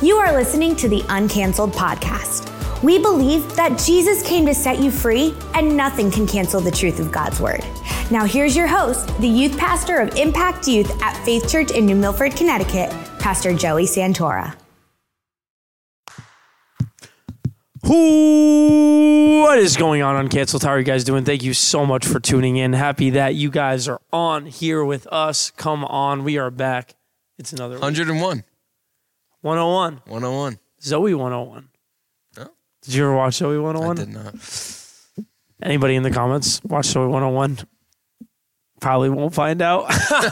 You are listening to the Uncanceled Podcast. We believe that Jesus came to set you free, and nothing can cancel the truth of God's Word. Now here's your host, the youth pastor of Impact Youth at Faith Church in New Milford, Connecticut, Pastor Joey Santora. What is going on, Uncanceled? How are you guys doing? Thank you so much for tuning in. Happy that you guys are on here with us. Come on, we are back. It's another 101. 101. 101. Zoe 101. Oh. Did you ever watch Zoe 101? I did not. Anybody in the comments watch Zoe 101? Probably won't find out.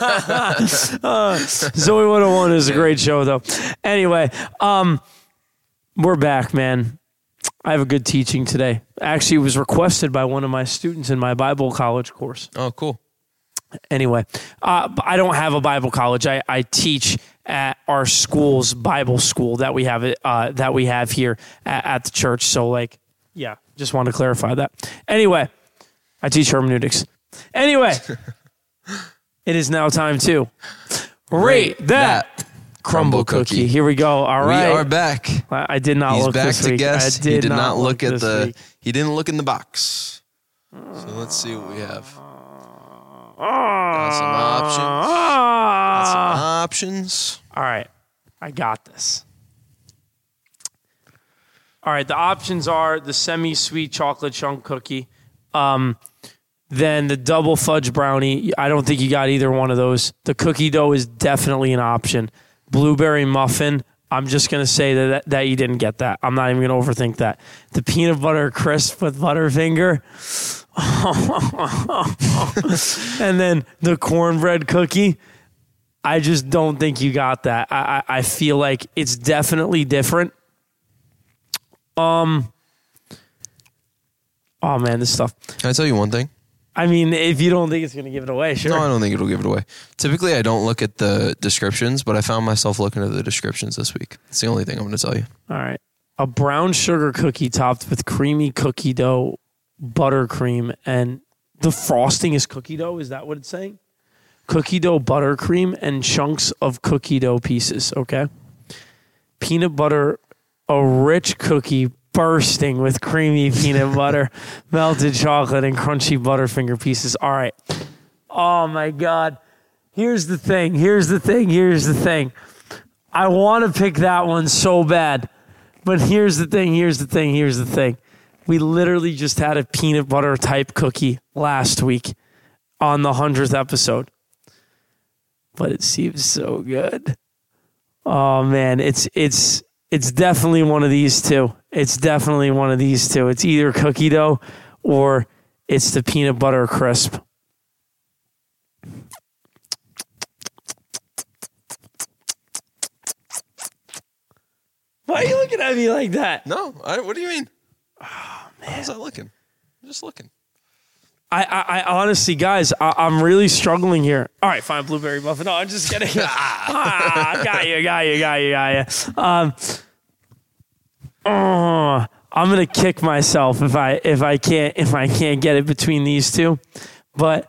Zoe 101 is a great show, though. Anyway, we're back, man. I have a good teaching today. Actually, it was requested by one of my students in my Bible college course. Oh, cool. Anyway, I don't have a Bible college. I teach at our school's Bible school that we have here at the church. So, just want to clarify that. Anyway, I teach hermeneutics. Anyway, it is now time to rate that crumble cookie. Here we go. All right. We are back. I did not look this week. He's back to guess. He did not look at the. He didn't look in the box. So let's see what we have. Got some options. All right. I got this. All right. The options are the semi-sweet chocolate chunk cookie. Then the double fudge brownie. I don't think you got either one of those. The cookie dough is definitely an option. Blueberry muffin. I'm just going to say that you didn't get that. I'm not even going to overthink that. The peanut butter crisp with Butterfinger. And then the cornbread cookie. I just don't think you got that. I feel like it's definitely different. Oh man, this stuff. Can I tell you one thing? I mean, if you don't think it's going to give it away, sure. No, I don't think it'll give it away. Typically, I don't look at the descriptions, but I found myself looking at the descriptions this week. It's the only thing I'm going to tell you. All right. A brown sugar cookie topped with creamy cookie dough, buttercream, and the frosting is cookie dough? Is that what it's saying? Cookie dough, buttercream, and chunks of cookie dough pieces, okay? Peanut butter, a rich cookie bursting with creamy peanut butter, melted chocolate, and crunchy Butterfinger pieces. All right. Oh, my God. Here's the thing. I want to pick that one so bad. But here's the thing. We literally just had a peanut butter type cookie last week on the 100th episode. But it seems so good. Oh, man. It's definitely one of these two. It's either cookie dough or it's the peanut butter crisp. Why are you looking at me like that? No, what do you mean? Oh, man. How's that looking? I'm just looking. I honestly, guys, I'm really struggling here. All right, fine, blueberry muffin. No, I'm just kidding. Got you. I'm gonna kick myself if I can't get it between these two, but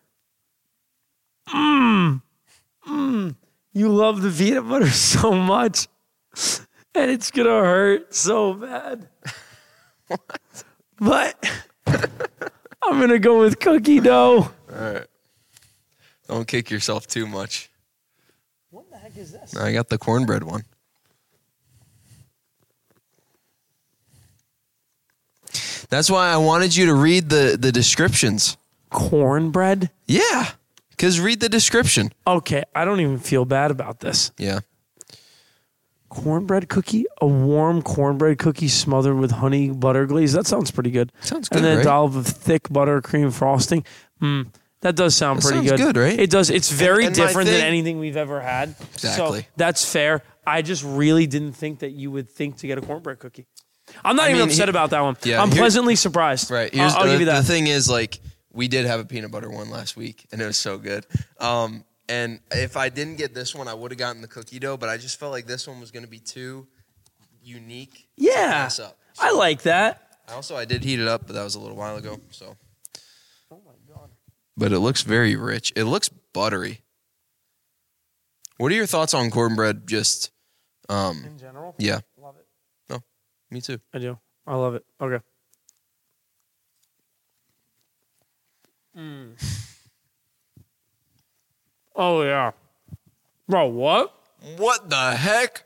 you love the peanut butter so much, and it's gonna hurt so bad. What? But I'm gonna go with cookie dough. All right, don't kick yourself too much. What the heck is this? I got the cornbread one. That's why I wanted you to read the descriptions. Cornbread? Yeah, because read the description. Okay, I don't even feel bad about this. Yeah. Cornbread cookie? A warm cornbread cookie smothered with honey butter glaze? That sounds pretty good. Sounds good, and then right? a dollop of thick buttercream frosting. That does sound pretty good. Sounds good, right? It does. It's very and different than anything we've ever had. Exactly. So that's fair. I just really didn't think that you would think to get a cornbread cookie. I'm not even upset about that one. Yeah, I'm pleasantly surprised. Right. I'll give you that. The thing is, we did have a peanut butter one last week, and it was so good. And if I didn't get this one, I would have gotten the cookie dough, but I just felt like this one was going to be too unique to pass up. So I like that. I did heat it up, but that was a little while ago. So. Oh, my God. But it looks very rich. It looks buttery. What are your thoughts on cornbread just In general? Yeah. Love it. No, me too. I do. I love it. Okay. Oh, yeah. Bro, what? What the heck?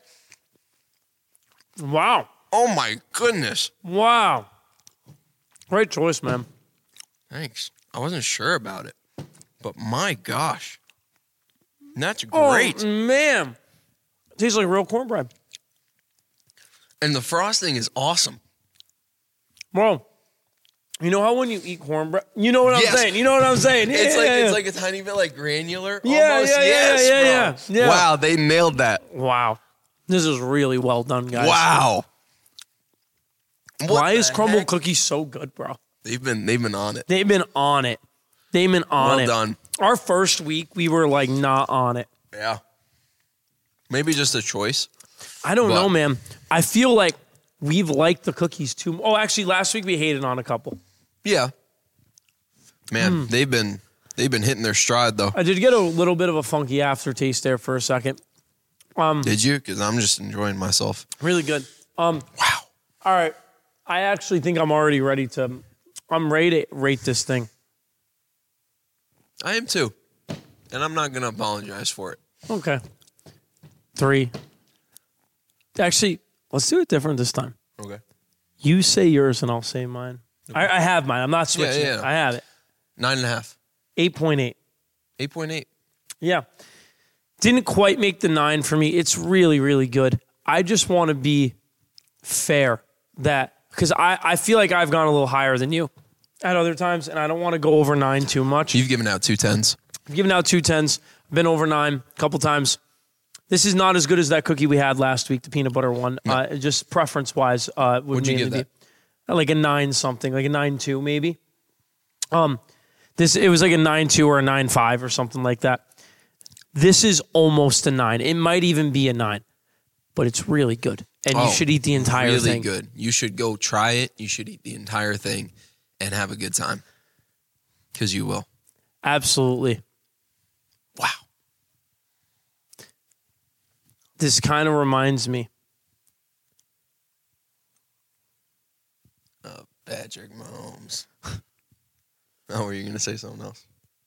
Wow. Oh my goodness. Wow. Great choice, man. Thanks. I wasn't sure about it, but my gosh. That's great. Oh, man. Tastes like real cornbread. And the frosting is awesome. Bro, you know how when you eat cornbread, you know what I'm saying? You know what I'm saying? Yeah, It's like a tiny bit like granular. Yeah, almost. yeah. Wow, they nailed that. Wow. This is really well done, guys. Wow. Why is crumble cookie so good, bro? They've been on it. They've been on it. Well done. Our first week, we were like not on it. Yeah. Maybe just a choice. I don't know, man. I feel like we've liked the cookies too. Oh, actually, last week we hated on a couple. Yeah. Man, they've been hitting their stride though. I did get a little bit of a funky aftertaste there for a second. Did you? Because I'm just enjoying myself. Really good. Wow. All right. I actually think I'm ready to rate this thing. I am too. And I'm not going to apologize for it. Okay. 3. Actually, let's do it different this time. Okay. You say yours and I'll say mine. Okay. I have mine. I'm not switching it. I have it. 9.5. 8.8. 8.8. Yeah. Didn't quite make the 9 for me. It's really, really good. I just want to be fair because I feel like I've gone a little higher than you at other times, and I don't want to go over 9 too much. You've given out 2 10s. I've given out 2 10s. I've been over 9 a couple times. This is not as good as that cookie we had last week, the peanut butter one. No. Just preference-wise, would mainly be like a 9 something, like a 9.2 maybe. It was like a 9.2 or a 9.5 or something like that. This is almost a 9. It might even be a 9, but it's really good. And you should eat the entire thing. Really good. You should go try it. You should eat the entire thing and have a good time. Because you will. Absolutely. Wow. This kind of reminds me of Patrick Mahomes. Oh, were you going to say something else?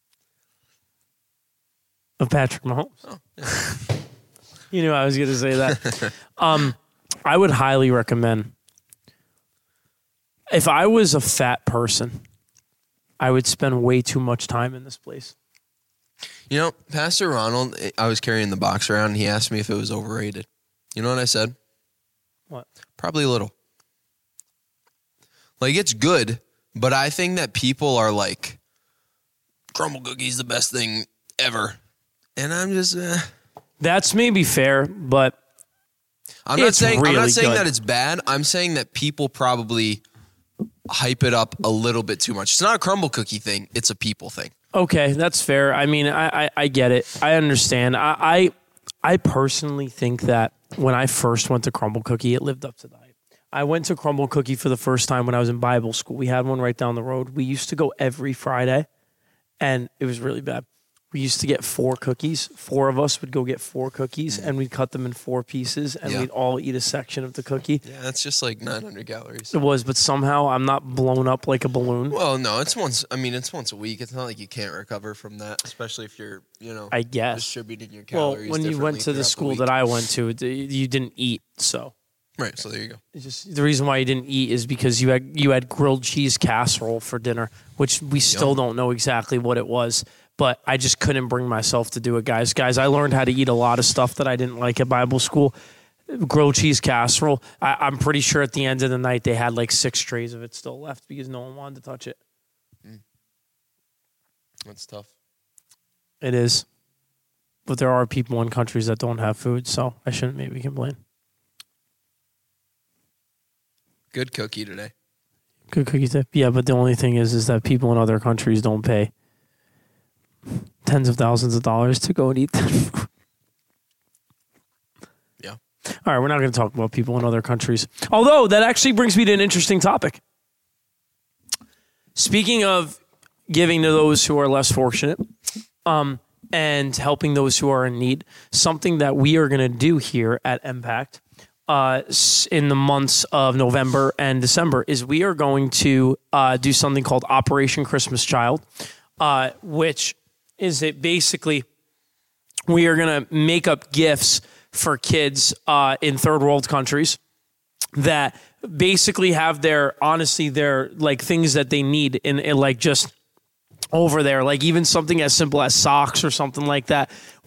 Of Patrick Mahomes. Oh, yeah. You knew I was going to say that. I would highly recommend. If I was a fat person, I would spend way too much time in this place. You know, Pastor Ronald, I was carrying the box around, and he asked me if it was overrated. You know what I said? What? Probably a little. Like, it's good, but I think that people are like, crumble cookie's the best thing ever. And I'm just, That's maybe fair, but I'm not saying good. that it's bad. I'm saying that people probably hype it up a little bit too much. It's not a crumble cookie thing. It's a people thing. Okay, that's fair. I mean, I get it. I understand. I personally think that when I first went to Crumble Cookie, it lived up to the hype. I went to Crumble Cookie for the first time when I was in Bible school. We had one right down the road. We used to go every Friday, and it was really bad. We used to get 4 cookies. 4 of us would go get 4 cookies, and we'd cut them in 4 pieces, and we'd all eat a section of the cookie. Yeah, that's just like 900 calories. It was, but somehow I'm not blown up like a balloon. Well, no, it's once a week. It's not like you can't recover from that, especially if you're, I guess, distributing your calories. Well, when you went to the school that I went to, you didn't eat, so. Right, so there you go. It's just the reason why you didn't eat is because you had grilled cheese casserole for dinner, which we still don't know exactly what it was. But I just couldn't bring myself to do it, guys. Guys, I learned how to eat a lot of stuff that I didn't like at Bible school. Grilled cheese casserole. I'm pretty sure at the end of the night they had like 6 trays of it still left because no one wanted to touch it. That's tough. It is. But there are people in countries that don't have food, so I shouldn't maybe complain. Good cookie today. Good cookie tip. Yeah, but the only thing is that people in other countries don't pay tens of thousands of dollars to go and eat that. Yeah. All right, we're not going to talk about people in other countries. Although, that actually brings me to an interesting topic. Speaking of giving to those who are less fortunate, and helping those who are in need. Something that we are going to do here at Impact in the months of November and December is we are going to do something called Operation Christmas Child, which is it basically we are going to make up gifts for kids in third world countries that basically have their like things that they need in like just over there, like even something as simple as socks or something like that.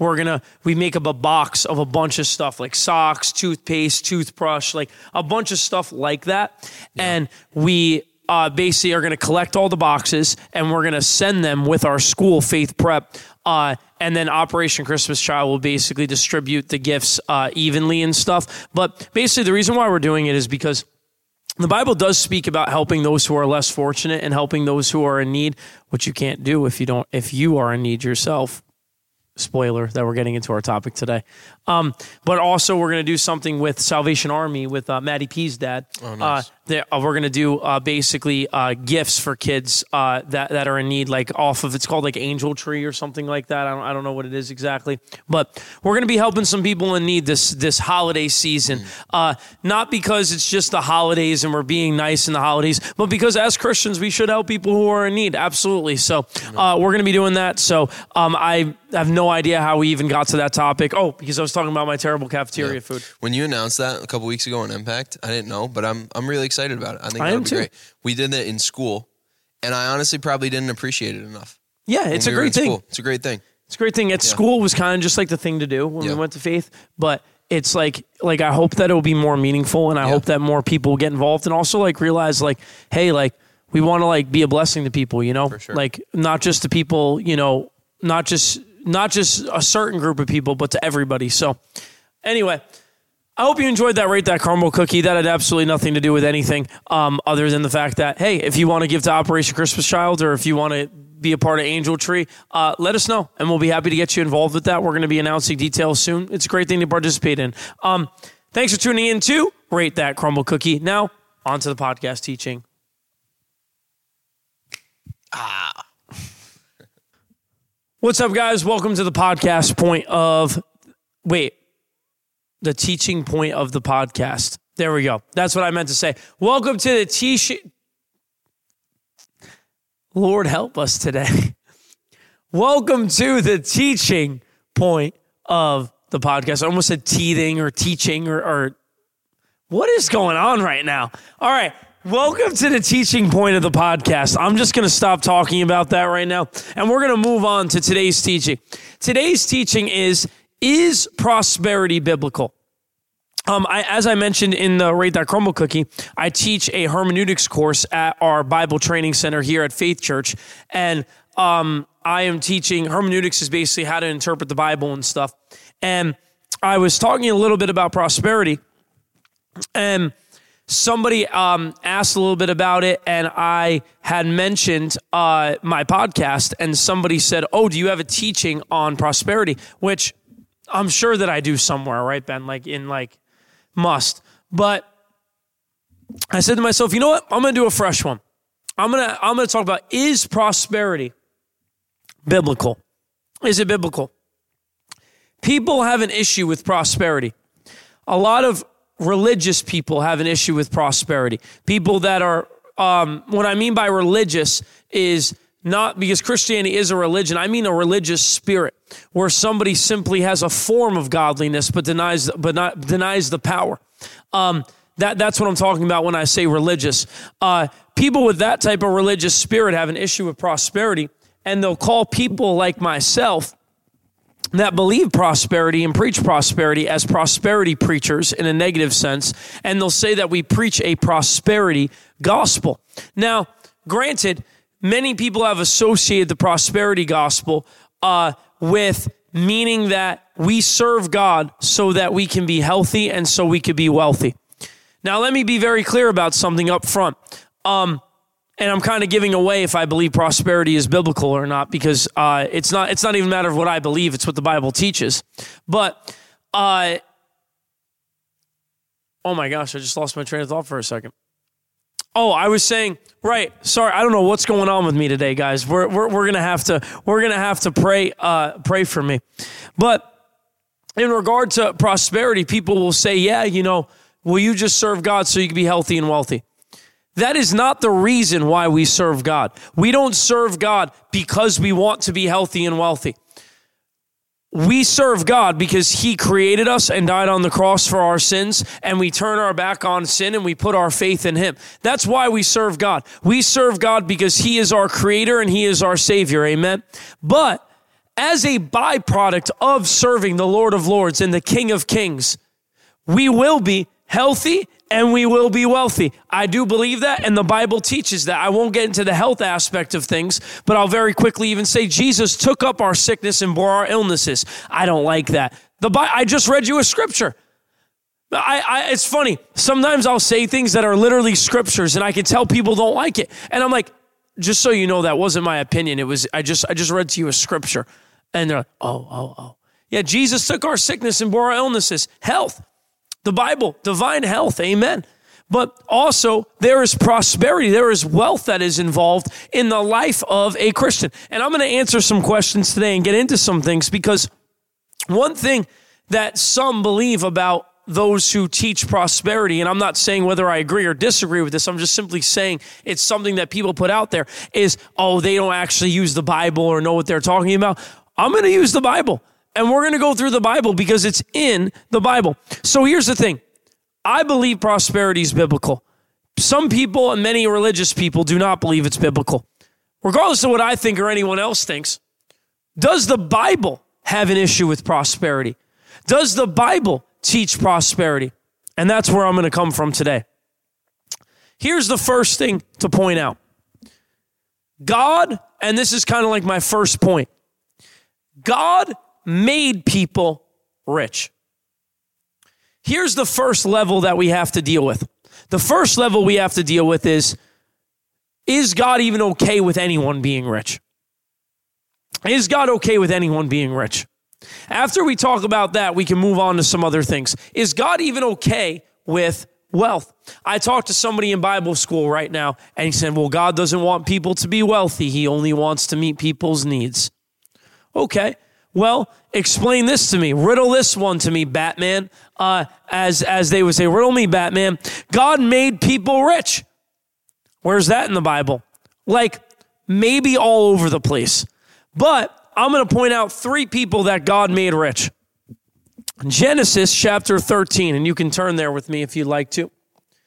We make up a box of a bunch of stuff like socks, toothpaste, toothbrush, like a bunch of stuff like that. Yeah. And we basically are going to collect all the boxes and we're going to send them with our school, Faith Prep. And then Operation Christmas Child will basically distribute the gifts evenly and stuff. But basically the reason why we're doing it is because the Bible does speak about helping those who are less fortunate and helping those who are in need, which you can't do if you are in need yourself. Spoiler that we're getting into our topic today. But also we're going to do something with Salvation Army with Maddie P's dad. Oh, nice. We're going to do basically gifts for kids that are in need, like it's called like Angel Tree or something like that. I don't know what it is exactly, but we're going to be helping some people in need this holiday season. Not because it's just the holidays and we're being nice in the holidays, but because as Christians we should help people who are in need. Absolutely. So we're going to be doing that. So I have no idea how we even got to that topic. Oh, because I was talking about my terrible cafeteria food. When you announced that a couple weeks ago on Impact, I didn't know, but I'm really excited about it. I think that'll be great. We did that in school, and I honestly probably didn't appreciate it enough. Yeah, it's a great thing. It's a great thing. It's a great thing. At school was kind of just like the thing to do when we went to Faith, but it's like I hope that it will be more meaningful, and I hope that more people will get involved, and also like realize like, hey, like we want to like be a blessing to people, you know, for sure. Like not just to people, you know, not just a certain group of people, but to everybody. So anyway, I hope you enjoyed that Rate That Crumble Cookie. That had absolutely nothing to do with anything other than the fact that, hey, if you want to give to Operation Christmas Child or if you want to be a part of Angel Tree, let us know, and we'll be happy to get you involved with that. We're going to be announcing details soon. It's a great thing to participate in. Thanks for tuning in to Rate That Crumble Cookie. Now, on to the podcast teaching. What's up, guys? Welcome to the podcast point of... the teaching point of the podcast. There we go. That's what I meant to say. Welcome to the teaching... Lord help us today. Welcome to the teaching point of the podcast. I almost said teething or teaching or what is going on right now? All right. Welcome to the teaching point of the podcast. I'm just going to stop talking about that right now, and we're going to move on to today's teaching. Today's teaching is prosperity biblical? As I mentioned in the Rate That Crumble Cookie, I teach a hermeneutics course at our Bible Training Center here at Faith Church, and I am teaching hermeneutics is basically how to interpret the Bible and stuff. And I was talking a little bit about prosperity, and somebody asked a little bit about it, and I had mentioned my podcast, and somebody said, oh, do you have a teaching on prosperity? Which I'm sure that I do somewhere, right, Ben? Like in like must. But I said to myself, you know what? I'm going to do a fresh one. I'm going to talk about, is prosperity biblical? Is it biblical? People have an issue with prosperity. A lot of religious people have an issue with prosperity. People that are, what I mean by religious is not because Christianity is a religion. I mean a religious spirit where somebody simply has a form of godliness but denies the power. That's what I'm talking about when I say religious. People with that type of religious spirit have an issue with prosperity, and they'll call people like myself that believe prosperity and preach prosperity as prosperity preachers in a negative sense, and they'll say that we preach a prosperity gospel. Now, granted, many people have associated the prosperity gospel with meaning that we serve God so that we can be healthy and so we could be wealthy. Now, let me be very clear about something up front. And I'm kind of giving away if I believe prosperity is biblical or not, because it's not even a matter of what I believe. It's what the Bible teaches. But, oh my gosh, I just lost my train of thought for a second. Oh, I was saying, right. Sorry, I don't know what's going on with me today, guys. We're gonna have to pray for me. But in regard to prosperity, people will say, yeah, will you just serve God so you can be healthy and wealthy? That is not the reason why we serve God. We don't serve God because we want to be healthy and wealthy. We serve God because he created us and died on the cross for our sins, and we turn our back on sin and we put our faith in him. That's why we serve God. We serve God because he is our creator and he is our savior. Amen. But as a byproduct of serving the Lord of Lords and the King of Kings, we will be healthy and we will be wealthy. I do believe that, and the Bible teaches that. I won't get into the health aspect of things, but I'll very quickly even say Jesus took up our sickness and bore our illnesses. I don't like that. I just read you a scripture. It's funny. Sometimes I'll say things that are literally scriptures, and I can tell people don't like it. And I'm like, just so you know, that wasn't my opinion. It was I just read to you a scripture. And they're like, oh. Yeah, Jesus took our sickness and bore our illnesses. Health. The Bible, divine health, amen. But also, there is prosperity, there is wealth that is involved in the life of a Christian. And I'm going to answer some questions today and get into some things, because one thing that some believe about those who teach prosperity, and I'm not saying whether I agree or disagree with this, I'm just simply saying it's something that people put out there, is, they don't actually use the Bible or know what they're talking about. I'm going to use the Bible. And we're going to go through the Bible because it's in the Bible. So here's the thing. I believe prosperity is biblical. Some people and many religious people do not believe it's biblical. Regardless of what I think or anyone else thinks, does the Bible have an issue with prosperity? Does the Bible teach prosperity? And that's where I'm going to come from today. Here's the first thing to point out. God, and this is kind of like my first point, God made people rich. Here's the first level that we have to deal with. The first level we have to deal with is God even okay with anyone being rich? Is God okay with anyone being rich? After we talk about that, we can move on to some other things. Is God even okay with wealth? I talked to somebody in Bible school right now, and he said, well, God doesn't want people to be wealthy. He only wants to meet people's needs. Okay. Well, explain this to me. Riddle this one to me, Batman. As they would say, riddle me, Batman. God made people rich. Where's that in the Bible? Like, maybe all over the place. But I'm going to point out 3 people that God made rich. Genesis chapter 13, and you can turn there with me if you'd like to.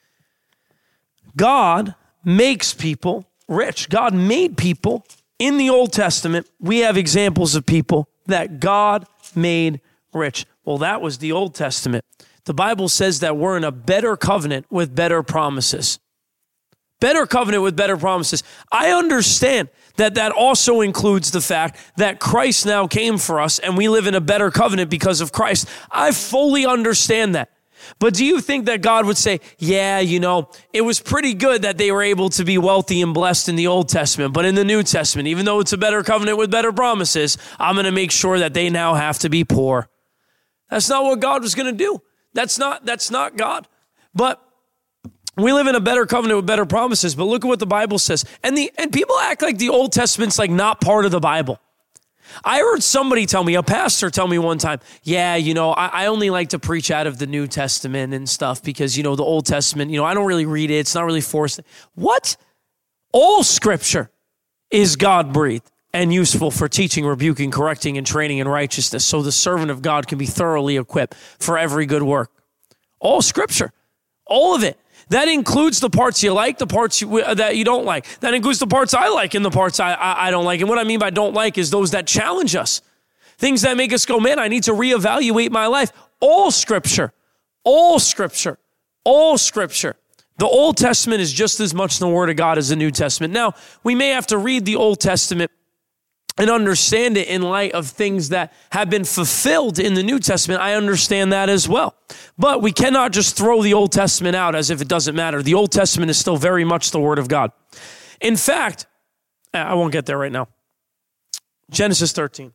God makes people rich. God made people. In the Old Testament, we have examples of people that God made rich. Well, that was the Old Testament. The Bible says that we're in a better covenant with better promises. Better covenant with better promises. I understand that also includes the fact that Christ now came for us and we live in a better covenant because of Christ. I fully understand that. But do you think that God would say, yeah, it was pretty good that they were able to be wealthy and blessed in the Old Testament, but in the New Testament, even though it's a better covenant with better promises, I'm going to make sure that they now have to be poor. That's not what God was going to do. That's not God. But we live in a better covenant with better promises, but look at what the Bible says. And people act like the Old Testament's like not part of the Bible. I heard somebody tell me, a pastor tell me one time, yeah, I only like to preach out of the New Testament and stuff because, the Old Testament, I don't really read it. It's not really forced. What? All scripture is God-breathed and useful for teaching, rebuking, correcting, and training in righteousness, so the servant of God can be thoroughly equipped for every good work. All scripture, all of it. That includes the parts you like, the parts that you don't like. That includes the parts I like and the parts I don't like. And what I mean by don't like is those that challenge us. Things that make us go, man, I need to reevaluate my life. All scripture, all scripture, all scripture. The Old Testament is just as much the Word of God as the New Testament. Now, we may have to read the Old Testament and understand it in light of things that have been fulfilled in the New Testament. I understand that as well. But we cannot just throw the Old Testament out as if it doesn't matter. The Old Testament is still very much the Word of God. In fact, I won't get there right now. Genesis 13.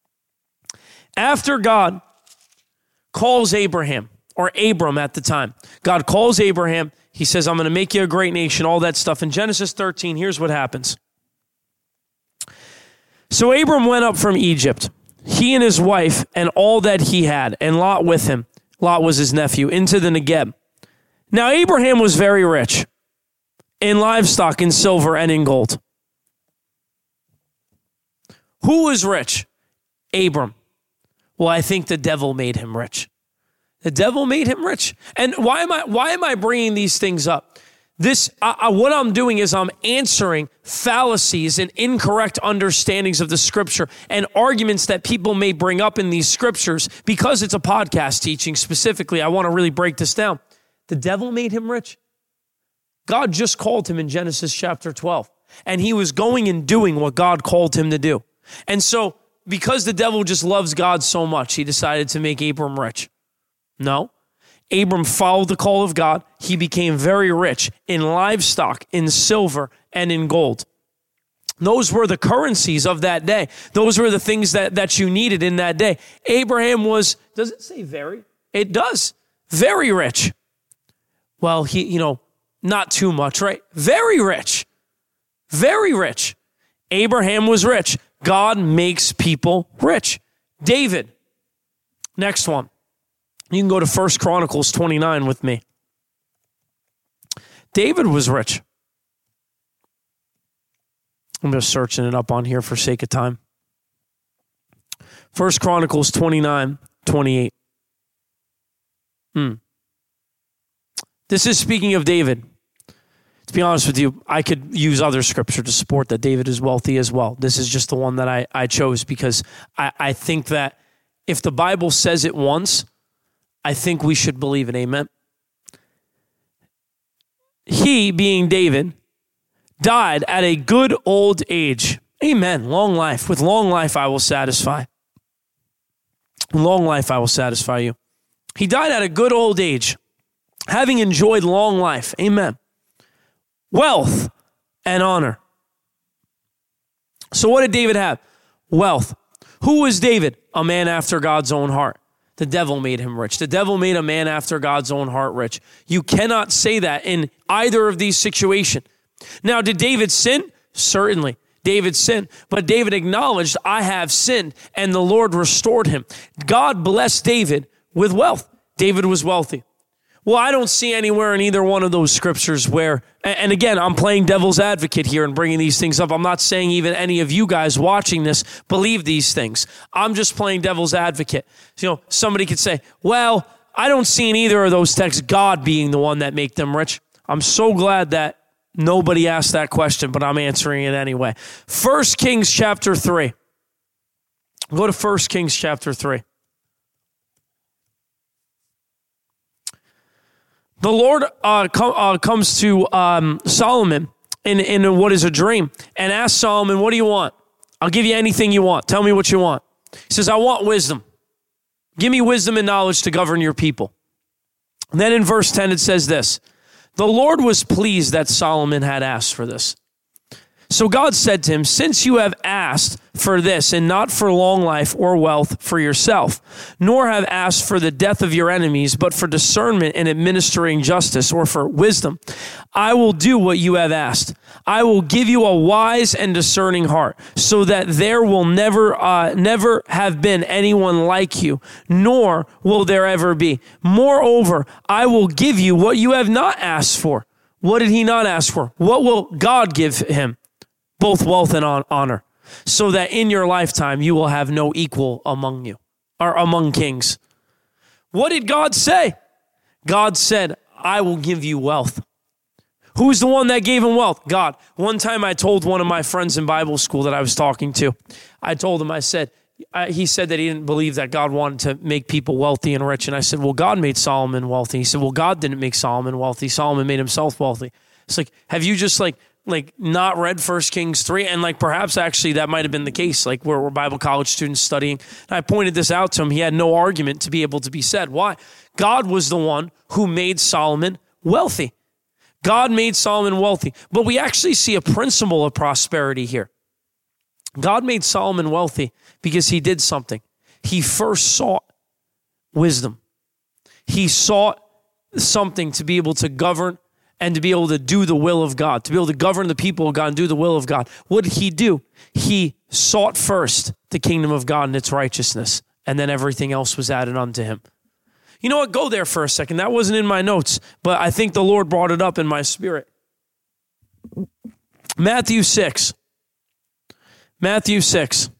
After God calls Abraham, or Abram at the time, God calls Abraham, He says, I'm going to make you a great nation, all that stuff. In Genesis 13, here's what happens. So Abram went up from Egypt, he and his wife and all that he had, and Lot with him. Lot was his nephew, into the Negeb. Now Abraham was very rich in livestock, in silver, and in gold. Who was rich? Abram. Well, I think the devil made him rich. The devil made him rich. And why am I bringing these things up? What I'm doing is I'm answering fallacies and incorrect understandings of the scripture and arguments that people may bring up in these scriptures. Because it's a podcast teaching specifically, I want to really break this down. The devil made him rich. God just called him in Genesis chapter 12, and he was going and doing what God called him to do. And so, because the devil just loves God so much, he decided to make Abram rich. No. Abram followed the call of God. He became very rich in livestock, in silver, and in gold. Those were the currencies of that day. Those were the things that you needed in that day. Abraham was, does it say very? It does. Very rich. Well, he, not too much, right? Very rich. Very rich. Abraham was rich. God makes people rich. David. Next one. You can go to 1 Chronicles 29 with me. David was rich. I'm just searching it up on here for sake of time. 1 Chronicles 29:28. This is speaking of David. To be honest with you, I could use other scripture to support that David is wealthy as well. This is just the one that I chose because I think that if the Bible says it once, I think we should believe it. Amen. He, being David, died at a good old age. Amen. Long life. With long life I will satisfy. Long life I will satisfy you. He died at a good old age, having enjoyed long life. Amen. Wealth and honor. So what did David have? Wealth. Who was David? A man after God's own heart. The devil made him rich. The devil made a man after God's own heart rich. You cannot say that in either of these situations. Now, did David sin? Certainly. David sinned, but David acknowledged, I have sinned, and the Lord restored him. God blessed David with wealth. David was wealthy. Well, I don't see anywhere in either one of those scriptures where, and again, I'm playing devil's advocate here and bringing these things up. I'm not saying even any of you guys watching this believe these things. I'm just playing devil's advocate. Somebody could say, well, I don't see in either of those texts God being the one that made them rich. I'm so glad that nobody asked that question, but I'm answering it anyway. 1 Kings chapter 3. Go to 1 Kings chapter 3. The Lord comes to Solomon in what is a dream and asks Solomon, what do you want? I'll give you anything you want. Tell me what you want. He says, I want wisdom. Give me wisdom and knowledge to govern your people. And then in verse 10, it says this, the Lord was pleased that Solomon had asked for this. So God said to him, since you have asked for this and not for long life or wealth for yourself, nor have asked for the death of your enemies, but for discernment and administering justice or for wisdom, I will do what you have asked. I will give you a wise and discerning heart so that there will never have been anyone like you, nor will there ever be. Moreover, I will give you what you have not asked for. What did he not ask for? What will God give him? Both wealth and honor, so that in your lifetime you will have no equal among you, or among kings. What did God say? God said, I will give you wealth. Who's the one that gave him wealth? God. One time I told one of my friends in Bible school that I was talking to, I told him, he said that he didn't believe that God wanted to make people wealthy and rich. And I said, well, God made Solomon wealthy. He said, well, God didn't make Solomon wealthy. Solomon made himself wealthy. It's like, have you just not read 1 Kings 3? And perhaps actually that might have been the case, we're Bible college students studying. And I pointed this out to him. He had no argument to be able to be said. Why? God was the one who made Solomon wealthy. God made Solomon wealthy. But we actually see a principle of prosperity here. God made Solomon wealthy because he did something. He first sought wisdom. He sought something to be able to govern and to be able to do the will of God, to be able to govern the people of God and do the will of God, what did he do? He sought first the kingdom of God and its righteousness, and then everything else was added unto him. You know what? Go there for a second. That wasn't in my notes, but I think the Lord brought it up in my spirit. Matthew 6. Matthew 6.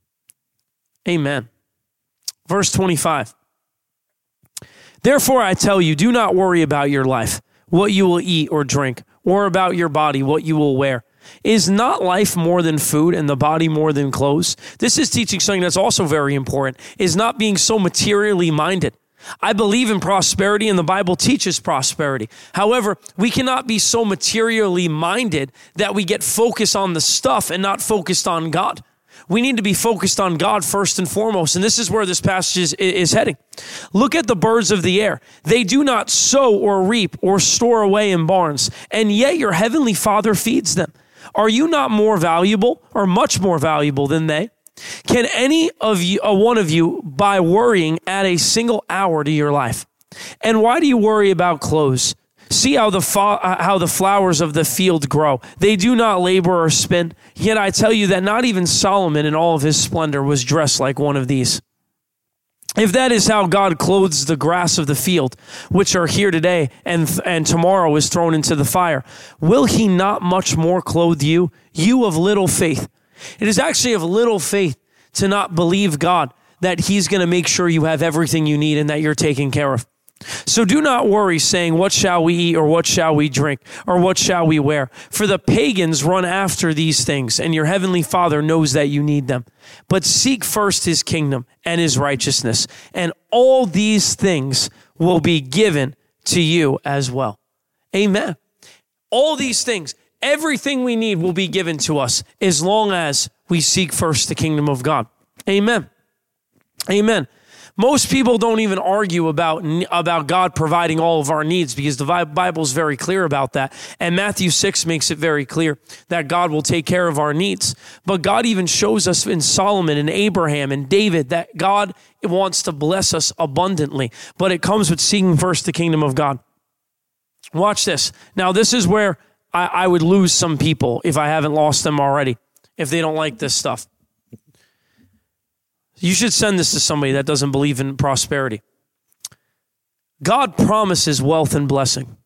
Amen. Verse 25. Therefore I tell you, do not worry about your life, what you will eat or drink, or about your body, what you will wear. Is not life more than food and the body more than clothes? This is teaching something that's also very important, is not being so materially minded. I believe in prosperity and the Bible teaches prosperity. However, we cannot be so materially minded that we get focused on the stuff and not focused on God. We need to be focused on God first and foremost. And this is where this passage is heading. Look at the birds of the air. They do not sow or reap or store away in barns, and yet your heavenly Father feeds them. Are you not more valuable or much more valuable than they? Can any of you, one of you, by worrying, add a single hour to your life? And why do you worry about clothes? See how the flowers of the field grow. They do not labor or spin. Yet I tell you that not even Solomon in all of his splendor was dressed like one of these. If that is how God clothes the grass of the field, which are here today and tomorrow is thrown into the fire, will he not much more clothe you, you of little faith? It is actually of little faith to not believe God that he's going to make sure you have everything you need and that you're taken care of. So do not worry saying, what shall we eat or what shall we drink or what shall we wear? For the pagans run after these things and your heavenly Father knows that you need them. But seek first his kingdom and his righteousness, and all these things will be given to you as well. Amen. All these things, everything we need will be given to us as long as we seek first the kingdom of God. Amen. Amen. Most people don't even argue about God providing all of our needs because the Bible is very clear about that. And Matthew 6 makes it very clear that God will take care of our needs. But God even shows us in Solomon and Abraham and David that God wants to bless us abundantly. But it comes with seeking first the kingdom of God. Watch this. Now, this is where I would lose some people if I haven't lost them already, if they don't like this stuff. You should send this to somebody that doesn't believe in prosperity. God promises wealth and blessing.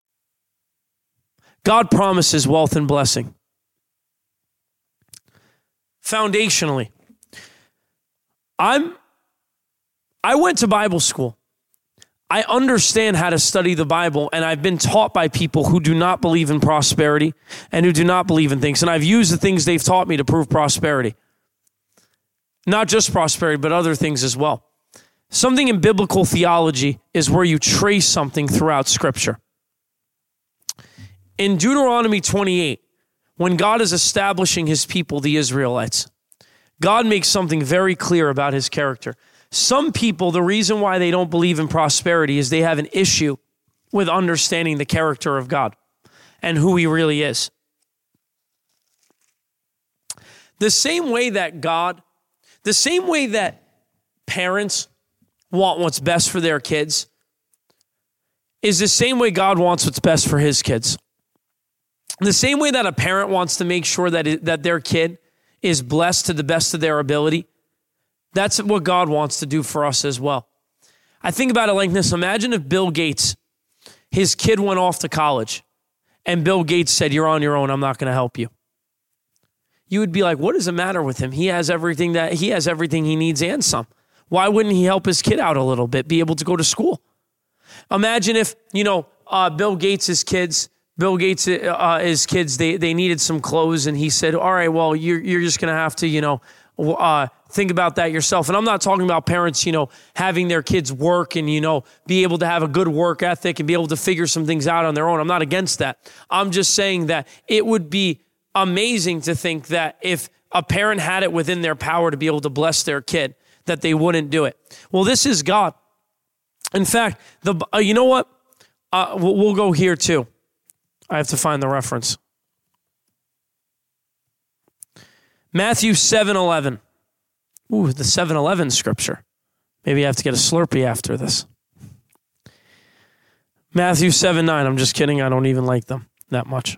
God promises wealth and blessing. Foundationally, I went to Bible school. I understand how to study the Bible, and I've been taught by people who do not believe in prosperity and who do not believe in things. And I've used the things they've taught me to prove prosperity. Not just prosperity, but other things as well. Something in biblical theology is where you trace something throughout Scripture. In Deuteronomy 28, when God is establishing his people, the Israelites, God makes something very clear about his character. Some people, the reason why they don't believe in prosperity is they have an issue with understanding the character of God and who he really is. The same way that parents want what's best for their kids is the same way God wants what's best for his kids. The same way that a parent wants to make sure that their kid is blessed to the best of their ability, that's what God wants to do for us as well. I think about it like this. Imagine if Bill Gates, his kid went off to college, and Bill Gates said, "You're on your own, I'm not going to help you." You would be like, what is the matter with him? He has everything he needs and some. Why wouldn't he help his kid out a little bit, be able to go to school? Imagine if, Bill Gates' kids, his kids, they needed some clothes and he said, all right, well, you're just going to have to, think about that yourself. And I'm not talking about parents, having their kids work and, be able to have a good work ethic and be able to figure some things out on their own. I'm not against that. I'm just saying that it would be amazing to think that if a parent had it within their power to be able to bless their kid, that they wouldn't do it. Well, this is God. In fact, you know what? We'll go here too. I have to find the reference. Matthew 7:11. Ooh, the 7-Eleven scripture. Maybe I have to get a Slurpee after this. Matthew 7:9. I'm just kidding. I don't even like them that much.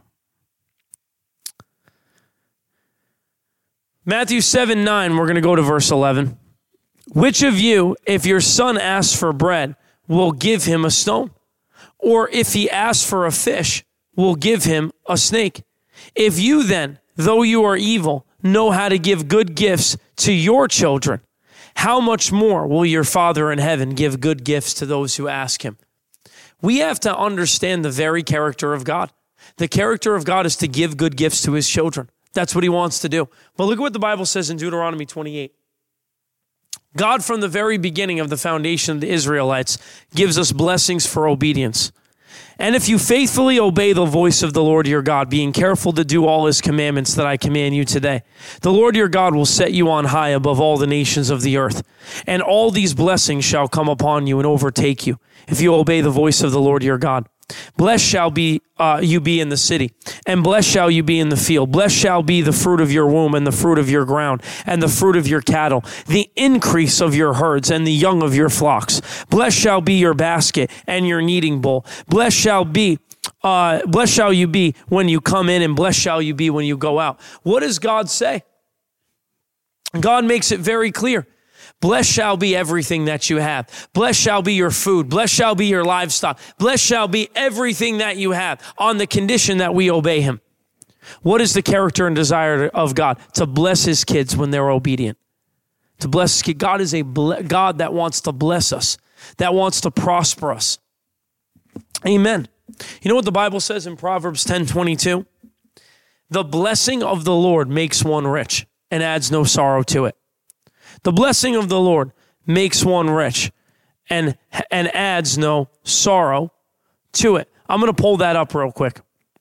Matthew 7:9, we're going to go to verse 11. Which of you, if your son asks for bread, will give him a stone? Or if he asks for a fish, will give him a snake? If you then, though you are evil, know how to give good gifts to your children, how much more will your Father in heaven give good gifts to those who ask him? We have to understand the very character of God. The character of God is to give good gifts to his children. That's what he wants to do. But look at what the Bible says in Deuteronomy 28. God, from the very beginning of the foundation of the Israelites, gives us blessings for obedience. And if you faithfully obey the voice of the Lord your God, being careful to do all his commandments that I command you today, the Lord your God will set you on high above all the nations of the earth. And all these blessings shall come upon you and overtake you if you obey the voice of the Lord your God. Blessed shall be you be in the city, and blessed shall you be in the field. Blessed shall be the fruit of your womb, and the fruit of your ground, and the fruit of your cattle, the increase of your herds, and the young of your flocks. Blessed shall be your basket and your kneading bowl. Blessed shall you be when you come in, and blessed shall you be when you go out. What does God say? God makes it very clear. Blessed shall be everything that you have. Blessed shall be your food. Blessed shall be your livestock. Blessed shall be everything that you have on the condition that we obey him. What is the character and desire of God? To bless his kids when they're obedient. To bless his kids. God is a God that wants to bless us, that wants to prosper us. Amen. You know what the Bible says in Proverbs 10:22? The blessing of the Lord makes one rich and adds no sorrow to it. The blessing of the Lord makes one rich and adds no sorrow to it. I'm going to pull that up real quick.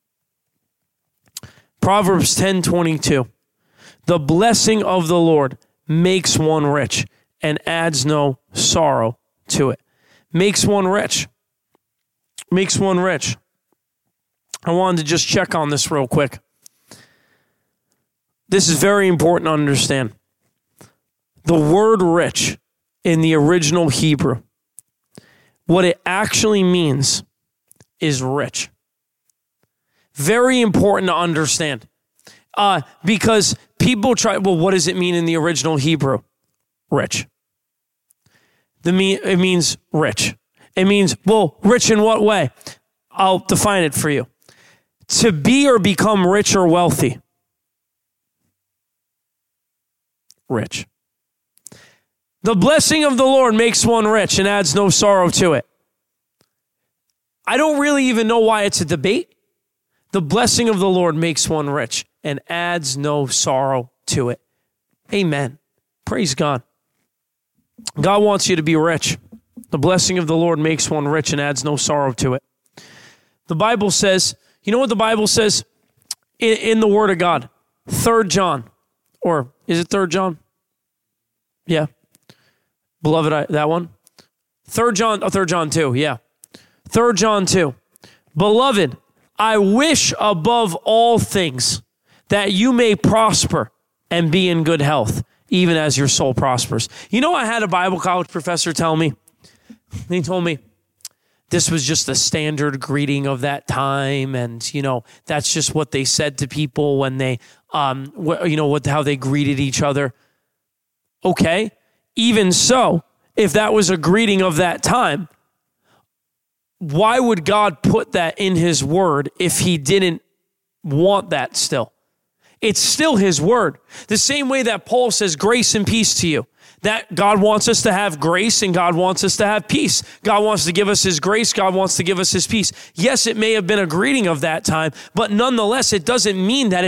Proverbs 10:22. The blessing of the Lord makes one rich and adds no sorrow to it. Makes one rich. Makes one rich. I wanted to just check on this real quick. This is very important to understand. The word rich in the original Hebrew, what it actually means is rich. Very important to understand. Because people try, well, what does it mean in the original Hebrew? Rich. It means rich. It means, well, rich in what way? I'll define it for you. To be or become rich or wealthy. Rich. The blessing of the Lord makes one rich and adds no sorrow to it. I don't really even know why it's a debate. The blessing of the Lord makes one rich and adds no sorrow to it. Amen. Praise God. God wants you to be rich. The blessing of the Lord makes one rich and adds no sorrow to it. The Bible says, you know what the Bible says in the Word of God? 3 John, or is it 3 John? Yeah. Beloved, that one? 3 John 2, yeah. 3 John 2. Beloved, I wish above all things that you may prosper and be in good health, even as your soul prospers. You know, I had a Bible college professor tell me, he told me this was just the standard greeting of that time, and, you know, that's just what they said to people when they, how they greeted each other. Okay. Even so, if that was a greeting of that time, why would God put that in his word if he didn't want that still? It's still his word. The same way that Paul says grace and peace to you. That God wants us to have grace and God wants us to have peace. God wants to give us his grace. God wants to give us his peace. Yes, it may have been a greeting of that time, but nonetheless, it doesn't mean that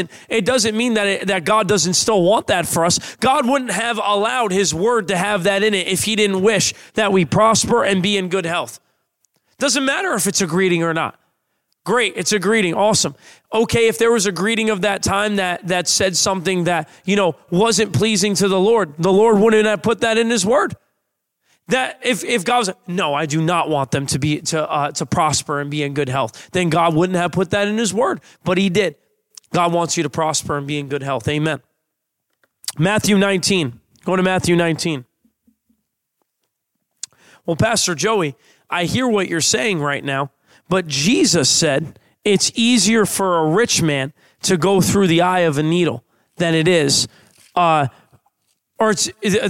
that God doesn't still want that for us. God wouldn't have allowed his word to have that in it if he didn't wish that we prosper and be in good health. Doesn't matter if it's a greeting or not. Great, it's a greeting, awesome. Okay, if there was a greeting of that time that said something that, wasn't pleasing to the Lord wouldn't have put that in his word. That if God was like, no, I do not want them to prosper and be in good health, then God wouldn't have put that in his word, but he did. God wants you to prosper and be in good health. Amen. Matthew 19. Go to Matthew 19. Well, Pastor Joey, I hear what you're saying right now, but Jesus said it's easier for a rich man to go through the eye of a needle than it is, it's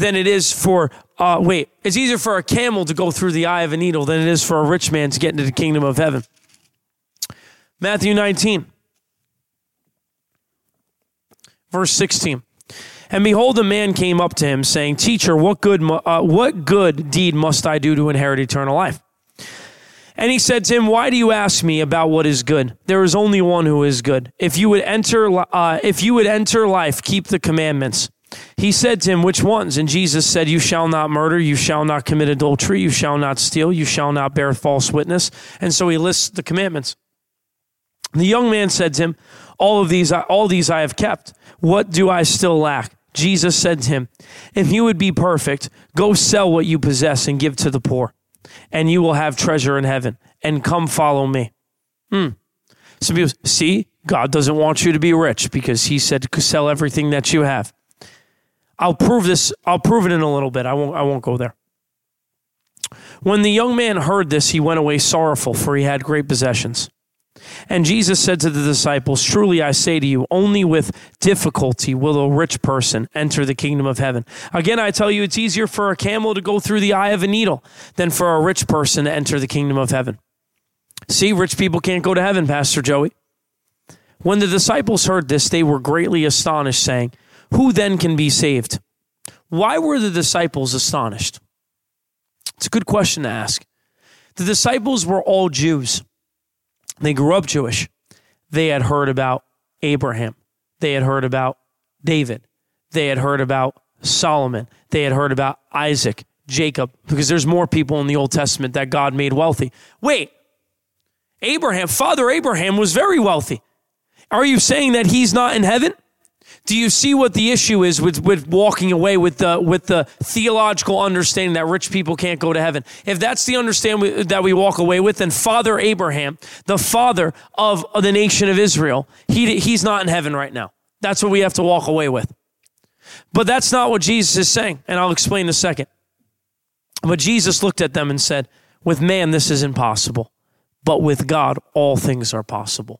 easier for a camel to go through the eye of a needle than it is for a rich man to get into the kingdom of heaven. Matthew 19, verse 16. And behold, a man came up to him, saying, Teacher, what good deed must I do to inherit eternal life? And he said to him, Why do you ask me about what is good? There is only one who is good. If you would enter life, keep the commandments. He said to him, Which ones? And Jesus said, You shall not murder, you shall not commit adultery, you shall not steal, you shall not bear false witness. And so he lists the commandments. The young man said to him, All these I have kept. What do I still lack? Jesus said to him, If you would be perfect, go sell what you possess and give to the poor, and you will have treasure in heaven, and come follow me. Some people see, God doesn't want you to be rich because he said to sell everything that you have. I'll prove it in a little bit. I won't go there. When the young man heard this, he went away sorrowful, for he had great possessions. And Jesus said to the disciples, Truly I say to you, only with difficulty will a rich person enter the kingdom of heaven. Again, I tell you, it's easier for a camel to go through the eye of a needle than for a rich person to enter the kingdom of heaven. See, rich people can't go to heaven, Pastor Joey. When the disciples heard this, they were greatly astonished, saying, Who then can be saved? Why were the disciples astonished? It's a good question to ask. The disciples were all Jews. They grew up Jewish. They had heard about Abraham. They had heard about David. They had heard about Solomon. They had heard about Isaac, Jacob, because there's more people in the Old Testament that God made wealthy. Wait, Father Abraham was very wealthy. Are you saying that he's not in heaven? Do you see what the issue is with walking away with the theological understanding that rich people can't go to heaven? If that's the understanding that we walk away with, then Father Abraham, the father of the nation of Israel, he's not in heaven right now. That's what we have to walk away with. But that's not what Jesus is saying, and I'll explain in a second. But Jesus looked at them and said, With man this is impossible, but with God all things are possible.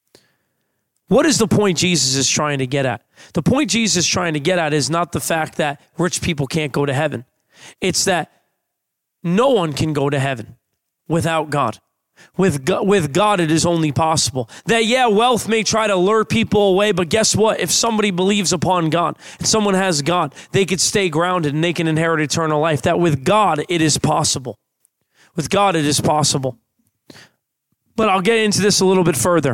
What is the point Jesus is trying to get at? The point Jesus is trying to get at is not the fact that rich people can't go to heaven. It's that no one can go to heaven without God. With God, it is only possible. That, wealth may try to lure people away, but guess what? If somebody believes upon God, and someone has God, they could stay grounded and they can inherit eternal life. That with God, it is possible. With God, it is possible. But I'll get into this a little bit further.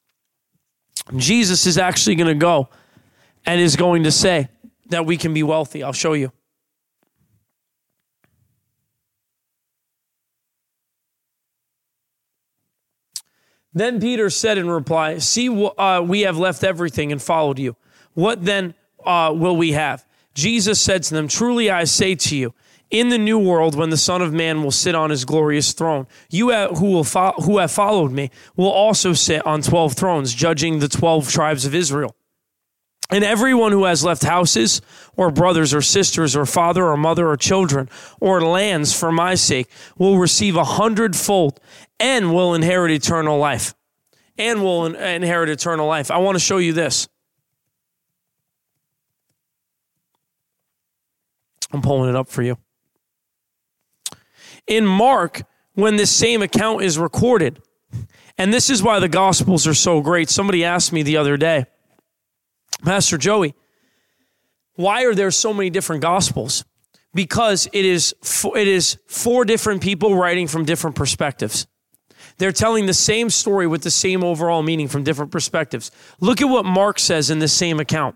Jesus is actually going to go and is going to say that we can be wealthy. I'll show you. Then Peter said in reply, See, we have left everything and followed you. What then will we have? Jesus said to them, Truly I say to you, in the new world, when the Son of Man will sit on his glorious throne, you who have followed me will also sit on 12 thrones, judging the 12 tribes of Israel. And everyone who has left houses or brothers or sisters or father or mother or children or lands for my sake will receive 100-fold and will inherit eternal life. I want to show you this. I'm pulling it up for you. In Mark, when this same account is recorded, and this is why the Gospels are so great. Somebody asked me the other day, Pastor Joey, why are there so many different Gospels? Because it is four different people writing from different perspectives. They're telling the same story with the same overall meaning from different perspectives. Look at what Mark says in the same account.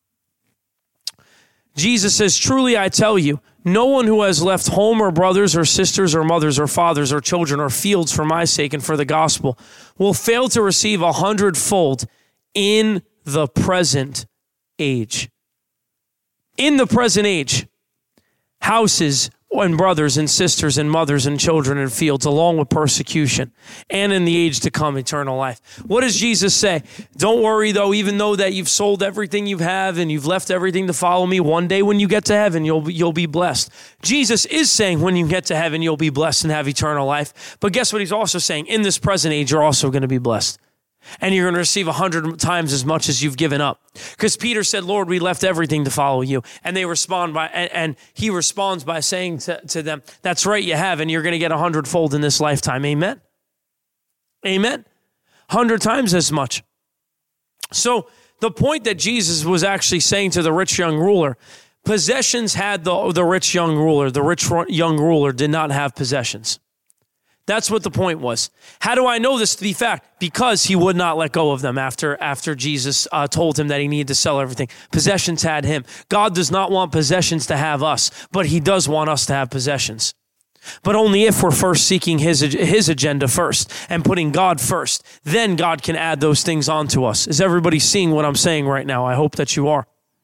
Jesus says, Truly I tell you, no one who has left home or brothers or sisters or mothers or fathers or children or fields for my sake and for the gospel will fail to receive 100-fold in the present age. In the present age, houses, and brothers and sisters and mothers and children and fields, along with persecution, and in the age to come, eternal life. What does Jesus say? Don't worry, though, even though that you've sold everything you have and you've left everything to follow me, one day when you get to heaven, you'll be blessed. Jesus is saying when you get to heaven, you'll be blessed and have eternal life. But guess what he's also saying? In this present age, you're also going to be blessed. And you're going to receive 100 times as much as you've given up. Because Peter said, Lord, we left everything to follow you. And they respond and he responds by saying to them, that's right, you have, and you're going to get 100-fold in this lifetime. Amen? Amen? 100 times as much. So the point that Jesus was actually saying to the rich young ruler, possessions had the rich young ruler. The rich young ruler did not have possessions. That's what the point was. How do I know this to be fact? Because he would not let go of them after Jesus told him that he needed to sell everything. Possessions had him. God does not want possessions to have us, but he does want us to have possessions. But only if we're first seeking his agenda first and putting God first. Then God can add those things onto us. Is everybody seeing what I'm saying right now? I hope that you are.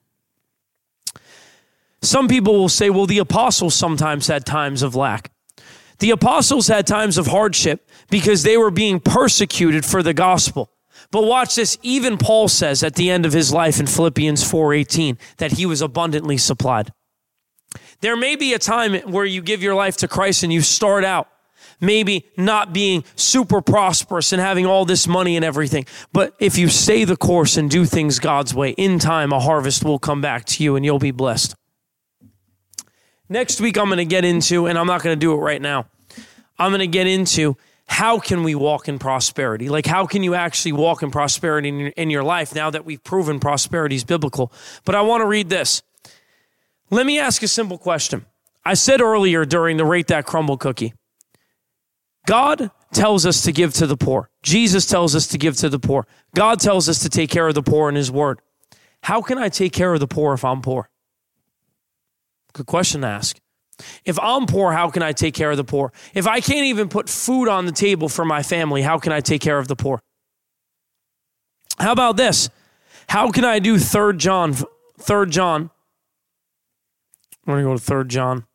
Some people will say, well, the apostles sometimes had times of lack. The apostles had times of hardship because they were being persecuted for the gospel. But watch this, even Paul says at the end of his life in Philippians 4:18 that he was abundantly supplied. There may be a time where you give your life to Christ and you start out maybe not being super prosperous and having all this money and everything. But if you stay the course and do things God's way, in time a harvest will come back to you and you'll be blessed. Next week, I'm going to get into, and I'm not going to do it right now, I'm going to get into how can we walk in prosperity? Like, how can you actually walk in prosperity in your life now that we've proven prosperity is biblical? But I want to read this. Let me ask a simple question. I said earlier during the Rate That Crumble cookie, God tells us to give to the poor. Jesus tells us to give to the poor. God tells us to take care of the poor in his word. How can I take care of the poor if I'm poor? Good question to ask. If I'm poor, how can I take care of the poor? If I can't even put food on the table for my family, how can I take care of the poor? How about this? How can I do 3 John? I'm going to go to 3 John.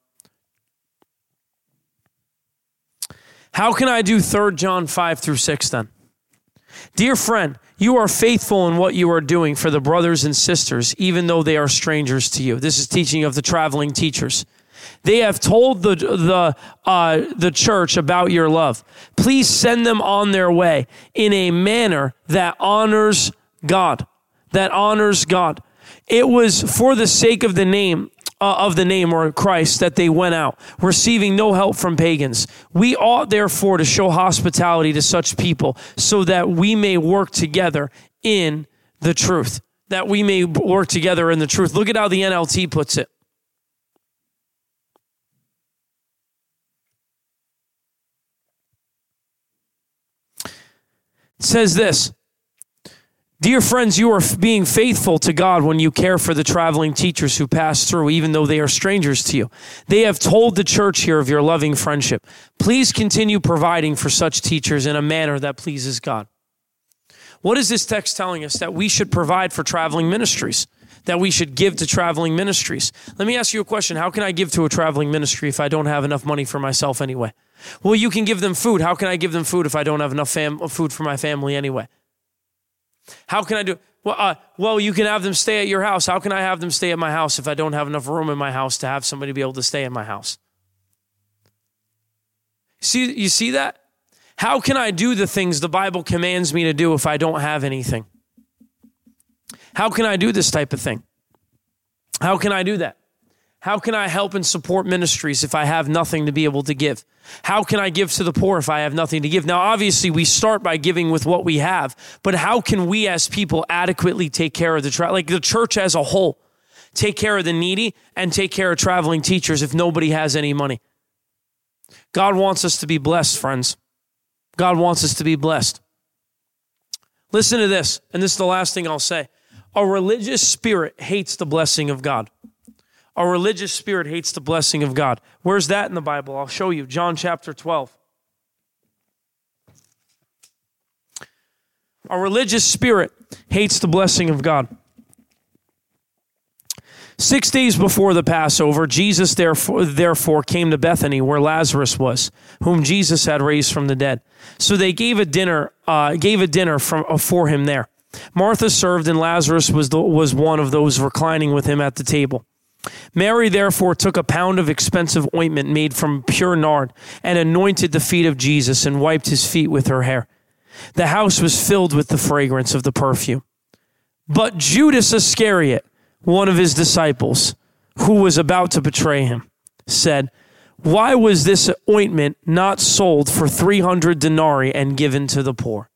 How can I do 3 John 5-6 then? Dear friend, you are faithful in what you are doing for the brothers and sisters, even though they are strangers to you. This is teaching of the traveling teachers. They have told the church about your love. Please send them on their way in a manner that honors God. That honors God. It was for the sake of the name or Christ that they went out, receiving no help from pagans. We ought therefore to show hospitality to such people so that we may work together in the truth. That we may work together in the truth. Look at how the NLT puts it. It says this. Dear friends, you are being faithful to God when you care for the traveling teachers who pass through, even though they are strangers to you. They have told the church here of your loving friendship. Please continue providing for such teachers in a manner that pleases God. What is this text telling us? That we should provide for traveling ministries, that we should give to traveling ministries. Let me ask you a question. How can I give to a traveling ministry if I don't have enough money for myself anyway? Well, you can give them food. How can I give them food if I don't have enough food for my family anyway? How can I do? Well, you can have them stay at your house. How can I have them stay at my house if I don't have enough room in my house to have somebody be able to stay in my house? You see that? How can I do the things the Bible commands me to do if I don't have anything? How can I do this type of thing? How can I do that? How can I help and support ministries if I have nothing to be able to give? How can I give to the poor if I have nothing to give? Now, obviously, we start by giving with what we have, but how can we as people adequately take care of the church as a whole, take care of the needy and take care of traveling teachers if nobody has any money? God wants us to be blessed, friends. God wants us to be blessed. Listen to this, and this is the last thing I'll say. A religious spirit hates the blessing of God. A religious spirit hates the blessing of God. Where's that in the Bible? I'll show you. John chapter 12. A religious spirit hates the blessing of God. 6 days before the Passover, Jesus therefore came to Bethany, where Lazarus was, whom Jesus had raised from the dead. So they gave a dinner for him there. Martha served, and Lazarus was one of those reclining with him at the table. Mary therefore took a pound of expensive ointment made from pure nard and anointed the feet of Jesus and wiped his feet with her hair. The house was filled with the fragrance of the perfume. But Judas Iscariot, one of his disciples, who was about to betray him, said, "Why was this ointment not sold for 300 denarii and given to the poor?"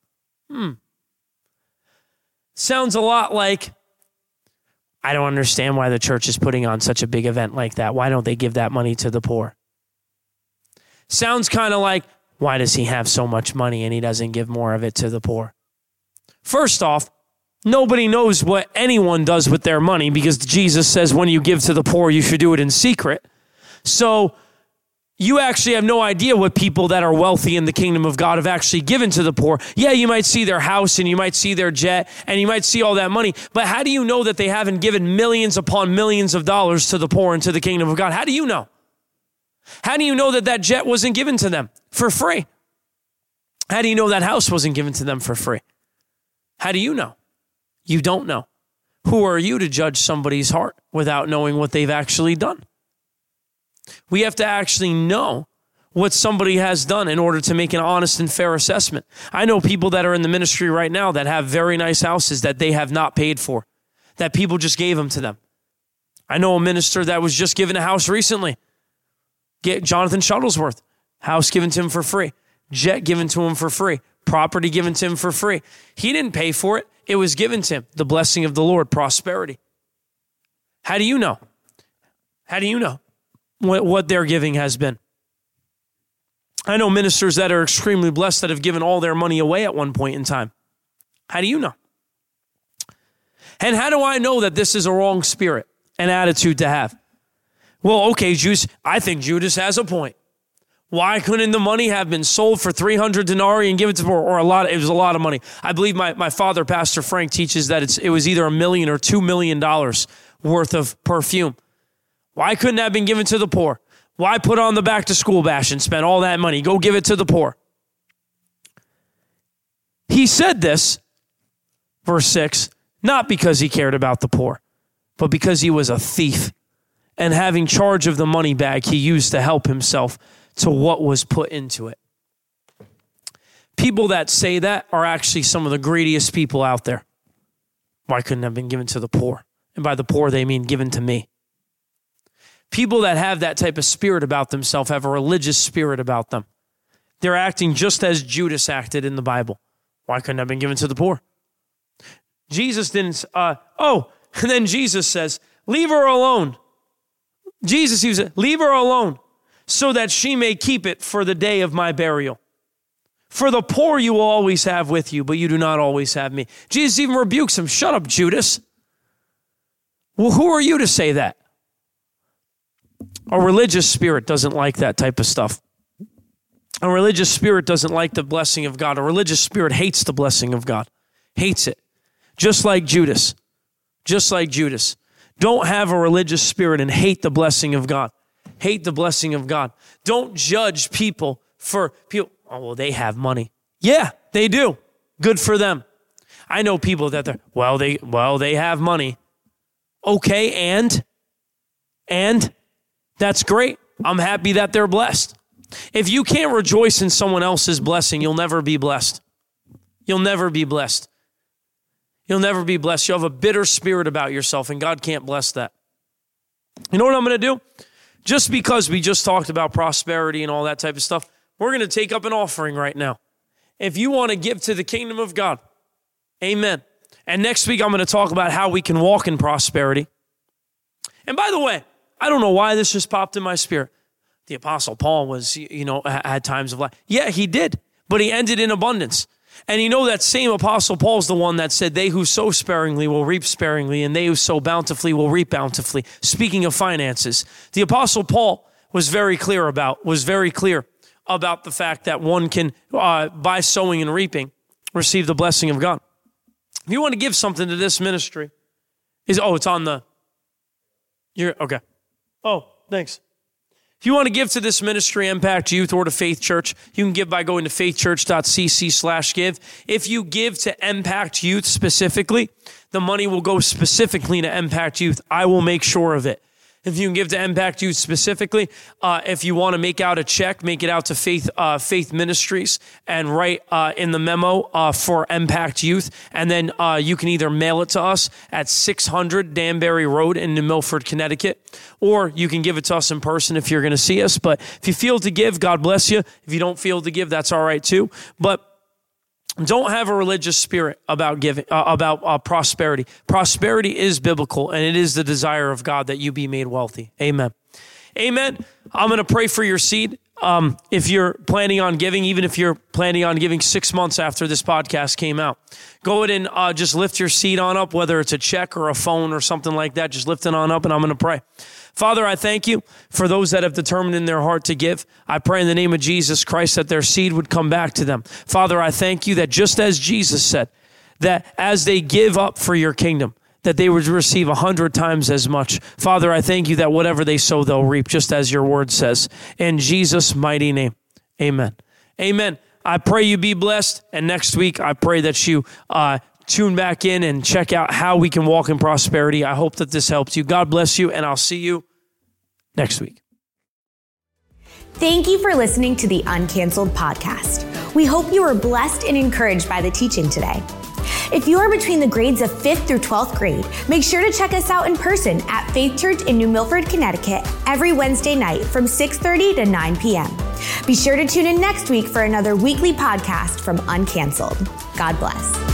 Sounds a lot like, I don't understand why the church is putting on such a big event like that. Why don't they give that money to the poor? Sounds kind of like, why does he have so much money and he doesn't give more of it to the poor? First off, nobody knows what anyone does with their money, because Jesus says when you give to the poor, you should do it in secret. So you actually have no idea what people that are wealthy in the kingdom of God have actually given to the poor. Yeah, you might see their house and you might see their jet and you might see all that money, but how do you know that they haven't given millions upon millions of dollars to the poor and to the kingdom of God? How do you know? How do you know that that jet wasn't given to them for free? How do you know that house wasn't given to them for free? How do you know? You don't know. Who are you to judge somebody's heart without knowing what they've actually done? We have to actually know what somebody has done in order to make an honest and fair assessment. I know people that are in the ministry right now that have very nice houses that they have not paid for, that people just gave them to them. I know a minister that was just given a house recently. Jonathan Shuttlesworth, house given to him for free, jet given to him for free, property given to him for free. He didn't pay for it. It was given to him. The blessing of the Lord, prosperity. How do you know? How do you know what their giving has been? I know ministers that are extremely blessed that have given all their money away at one point in time. How do you know? And how do I know that this is a wrong spirit and attitude to have? Well, okay, I think Judas has a point. Why couldn't the money have been sold for 300 denarii and given to or it was a lot of money. I believe my father, Pastor Frank, teaches that it was either $1 million or $2 million worth of perfume. Why couldn't that have been given to the poor? Why put on the back to school bash and spend all that money? Go give it to the poor. He said this, verse 6, not because he cared about the poor, but because he was a thief. And having charge of the money bag, he used to help himself to what was put into it. People that say that are actually some of the greediest people out there. Why couldn't it have been given to the poor? And by the poor, they mean given to me. People that have that type of spirit about themselves have a religious spirit about them. They're acting just as Judas acted in the Bible. Why couldn't it have been given to the poor? Jesus didn't, and then Jesus says, leave her alone. Jesus, he said, leave her alone so that she may keep it for the day of my burial. For the poor you will always have with you, but you do not always have me. Jesus even rebukes him. Shut up, Judas. Well, who are you to say that? A religious spirit doesn't like that type of stuff. A religious spirit doesn't like the blessing of God. A religious spirit hates the blessing of God. Hates it. Just like Judas. Just like Judas. Don't have a religious spirit and hate the blessing of God. Hate the blessing of God. Don't judge people for people. Oh, well, they have money. Yeah, they do. Good for them. I know people that they have money. Okay, and that's great. I'm happy that they're blessed. If you can't rejoice in someone else's blessing, you'll never be blessed. You'll never be blessed. You'll never be blessed. You'll have a bitter spirit about yourself, and God can't bless that. You know what I'm going to do? Just because we just talked about prosperity and all that type of stuff, we're going to take up an offering right now. If you want to give to the kingdom of God, amen. And next week, I'm going to talk about how we can walk in prosperity. And by the way, I don't know why this just popped in my spirit. The Apostle Paul had times of life. Yeah, he did, but he ended in abundance. And that same Apostle Paul is the one that said, they who sow sparingly will reap sparingly, and they who sow bountifully will reap bountifully. Speaking of finances, the Apostle Paul was very clear about the fact that one can, by sowing and reaping, receive the blessing of God. If you want to give something to this ministry, it's on the You're okay. Oh, thanks. If you want to give to this ministry, Impact Youth, or to Faith Church, you can give by going to faithchurch.cc/give. If you give to Impact Youth specifically, the money will go specifically to Impact Youth. I will make sure of it. If you can give to Impact Youth specifically, if you want to make out a check, make it out to Faith Ministries and write in the memo for Impact Youth. And then you can either mail it to us at 600 Danbury Road in New Milford, Connecticut, or you can give it to us in person if you're going to see us. But if you feel to give, God bless you. If you don't feel to give, that's all right too. But don't have a religious spirit about giving, about prosperity. Prosperity is biblical, and it is the desire of God that you be made wealthy. Amen. Amen. I'm going to pray for your seed. If you're planning on giving, even if you're planning on giving 6 months after this podcast came out, go ahead and just lift your seed on up, whether it's a check or a phone or something like that. Just lift it on up, and I'm going to pray. Father, I thank you for those that have determined in their heart to give. I pray in the name of Jesus Christ that their seed would come back to them. Father, I thank you that just as Jesus said, that as they give up for your kingdom, that they would receive 100 times as much. Father, I thank you that whatever they sow, they'll reap, just as your word says. In Jesus' mighty name, amen. Amen. I pray you be blessed. And next week, I pray that you tune back in and check out how we can walk in prosperity. I hope that this helps you. God bless you, and I'll see you next week. Thank you for listening to the Uncanceled podcast. We hope you were blessed and encouraged by the teaching today. If you are between the grades of 5th through 12th grade, make sure to check us out in person at Faith Church in New Milford, Connecticut, every Wednesday night from 6:30 to 9 p.m. Be sure to tune in next week for another weekly podcast from Uncanceled. God bless.